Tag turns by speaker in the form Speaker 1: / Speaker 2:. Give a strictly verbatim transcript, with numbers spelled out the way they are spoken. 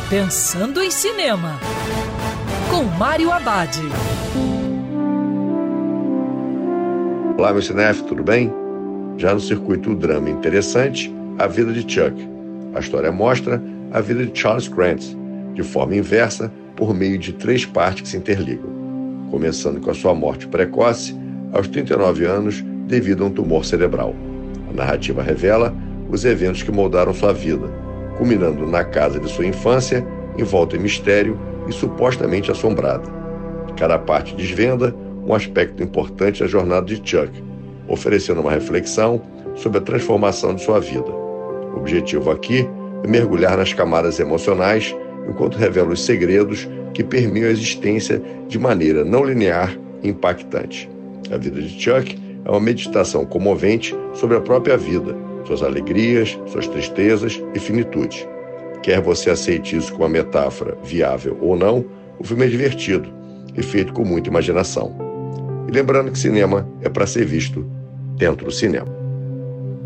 Speaker 1: Pensando em Cinema, com Mário Abad.
Speaker 2: Olá, meu cinéfilo, tudo bem? Já no circuito do drama interessante, A Vida de Chuck. A história mostra a vida de Charles Grant, de forma inversa, por meio de três partes que se interligam. Começando com a sua morte precoce, aos trinta e nove anos, devido a um tumor cerebral. A narrativa revela os eventos que moldaram sua vida, culminando na casa de sua infância, envolta em mistério e supostamente assombrada. Cada parte desvenda um aspecto importante da jornada de Chuck, oferecendo uma reflexão sobre a transformação de sua vida. O objetivo aqui é mergulhar nas camadas emocionais, enquanto revela os segredos que permeiam a existência de maneira não linear e impactante. A Vida de Chuck é uma meditação comovente sobre a própria vida, suas alegrias, suas tristezas e finitude. Quer você aceite isso como uma metáfora viável ou não, o filme é divertido e feito com muita imaginação. E lembrando que cinema é para ser visto dentro do cinema.